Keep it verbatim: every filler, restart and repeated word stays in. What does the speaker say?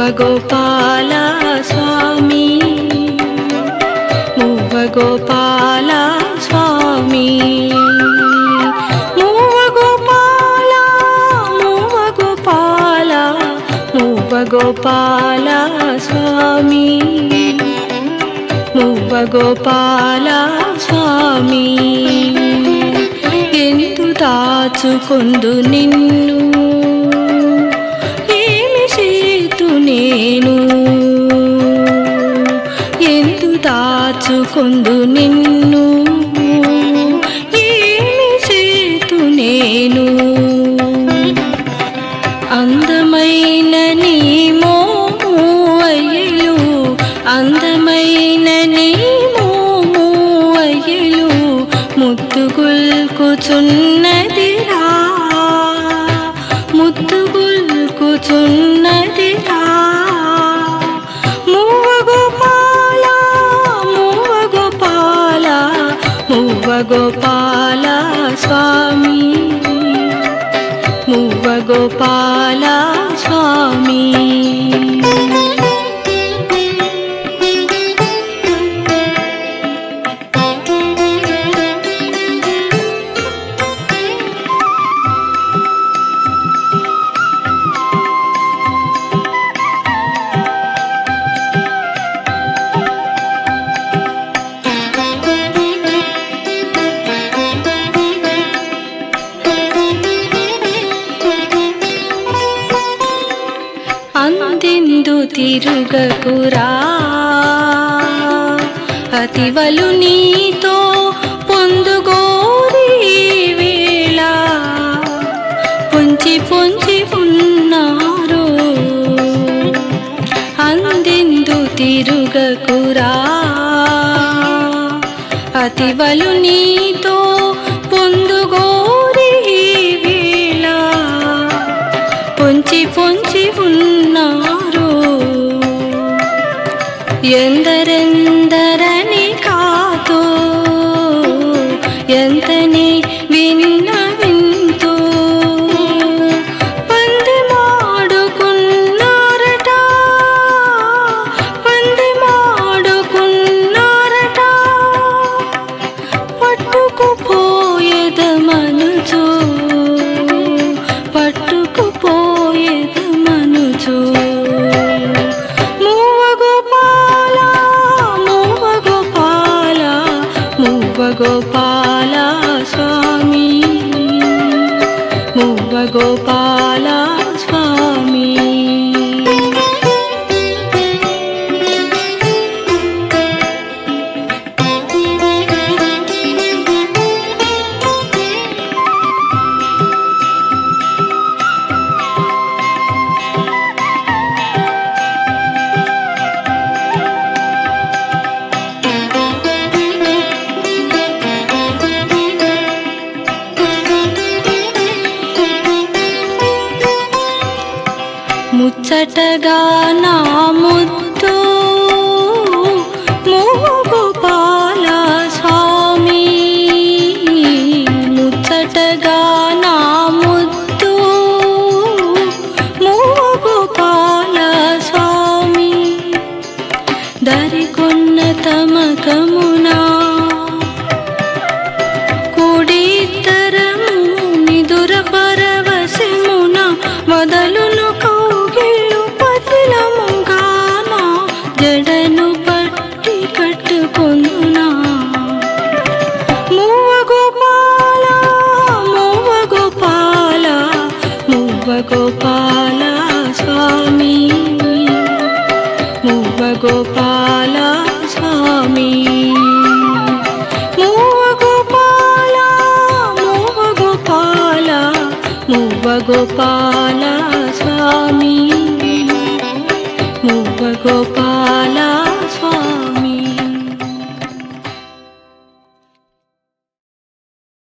గోపాల స్వామి మువ్వ గోపాల స్వామి మువ్వ గోపాల మువ్వ గోపాల మువ్వ గోపాల స్వామి మువ్వ గోపాల స్వామి ఎందు దాచుకొందు నిన్ను ఏమి చేతు నేను ఎందు దాచుకొందు నిన్ను ఏమి చేతు నేను అందమైన నీ మోము అయ్యలు అందమైన నీ మోము అయ్యలు ముద్దుగుల్కుచున్నదిరా ముద్దుగుల్కుచున్నదిరా మువ్వ గోపాల మువ్వ గోపాల మువ్వ గోపాల స్వామి మువ్వ గోపాల స్వామి అందిందు తిరుగకురా అతివలు నీతో పొందుగోరి వేళ పొంచి పొంచి ఉన్నారు అందిందు తిరుగకురా అతివలు నీతో పొందుగోరి వేళ పొంచి పొంచి ఉన్నారు ఎందరెందరని కాతో ఎంతని విన్న వింతో పందెమాడుకున్నారట పందెమాడుకున్నారట పట్టుకుపోయేద మనుచు పట్టుకుపోయేద మనుచు మువ్వ గోపాల మువ్వ గోపాల మువ్వ గోపాల స్వామి మువ్వ గోపాల స్వామి ముచ్చటగా నా ముద్దు మువ్వ గోపాల స్వామి ముచ్చటగా నా ముద్దు మువ్వ గోపాల స్వామి దరికొన్న తమకమునా కూడిద్దరము నిదుర పరవశమున వదలును జడను పట్టి కట్టుకొందునా మువ్వ గోపాల మువ్వ గోపాల మువ్వ గోపాల స్వామి మువ్వ గోపాల స్వామి మువ్వ గోపాల మువ్వ గోపాల మువ్వ గోపాల స్వామి మువ్వ గోపాల